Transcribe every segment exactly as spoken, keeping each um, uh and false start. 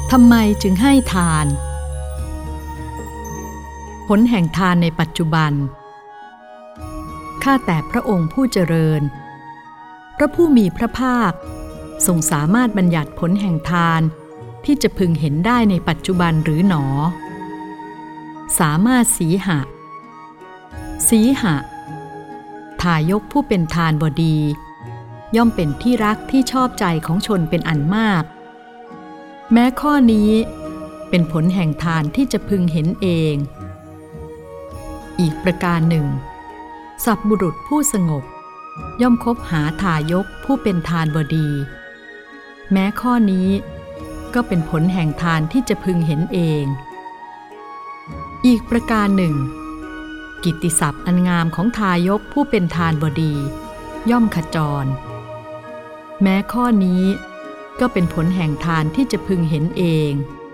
ทำไมจึงให้ทานผลแห่งทานในปัจจุบันข้าแต่พระองค์ผู้เจริญพระผู้มีพระภาคทรงสามารถบัญญัติผลแห่งทานที่จะพึงเห็นได้ในปัจจุบันหรือหนอสามารถสีหะสีหะทายกผู้เป็นทานบดีย่อมเป็นที่รักที่ชอบใจของชนเป็นอันมากแม้ข้อนี้เป็นผลแห่งทานที่จะพึงเห็นเองอีกประการหนึ่งสัพบุรุษผู้สงบย่อมคบหาทายกผู้เป็นทานบดีแม้ข้อนี้ก็เป็นผลแห่งทานที่จะพึงเห็นเองอีกประการหนึ่งกิตติศัพท์อันงามของทายกผู้เป็นทานบดีย่อมขจรแม้ข้อนี้ก็เป็นผลแห่งทานที่จะพึงเห็นเอง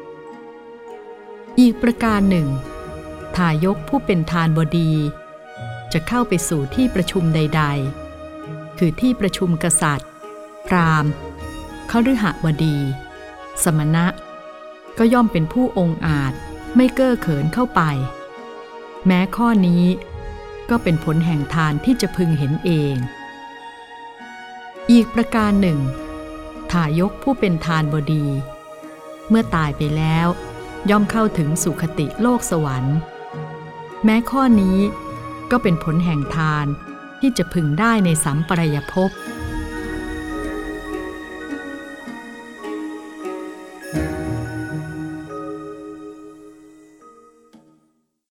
อีกประการหนึ่งทายกผู้เป็นทานบดีจะเข้าไปสู่ที่ประชุมใดๆคือที่ประชุมกษัตริย์พราหมณ์คฤหบดีสมณะก็ย่อมเป็นผู้องอาจไม่เก้อเขินเข้าไปแม้ข้อนี้ก็เป็นผลแห่งทานที่จะพึงเห็นเองอีกประการหนึ่งทายกผู้เป็นทานบดีเมื่อตายไปแล้วย่อมเข้าถึงสุคติโลกสวรรค์แม้ข้อนี้ก็เป็นผลแห่งทานที่จะพึงได้ในสัมปรายภพ